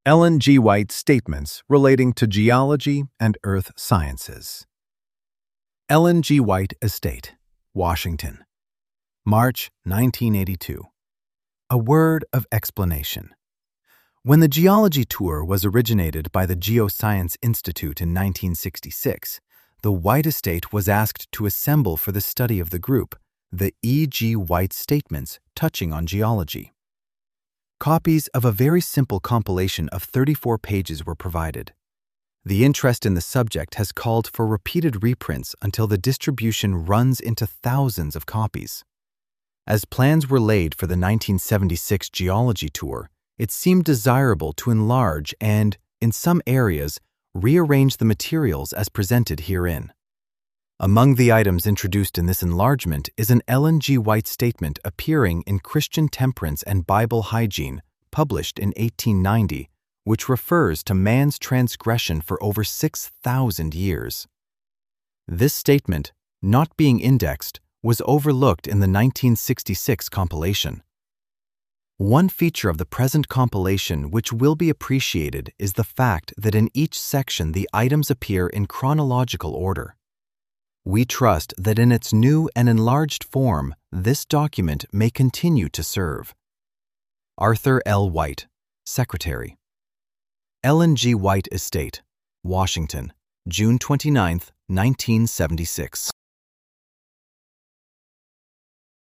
Ellen G. White Statements Relating to Geology and Earth Sciences. Ellen G. White Estate, Washington, March 1982. A word of explanation. When the geology tour was originated by the Geoscience Institute in 1966, the White Estate was asked to assemble for the study of the group the E. G. White Statements touching on geology. Copies of a very simple compilation of 34 pages were provided. The interest in the subject has called for repeated reprints until the distribution runs into thousands of copies. As plans were laid for the 1976 geology tour, it seemed desirable to enlarge and, in some areas, rearrange the materials as presented herein. Among the items introduced in this enlargement is an Ellen G. White statement appearing in Christian Temperance and Bible Hygiene, published in 1890, which refers to man's transgression for over 6,000 years. This statement, not being indexed, was overlooked in the 1966 compilation. One feature of the present compilation which will be appreciated is the fact that in each section the items appear in chronological order. We trust that in its new and enlarged form, this document may continue to serve. Arthur L. White, Secretary. Ellen G. White Estate, Washington, June 29, 1976.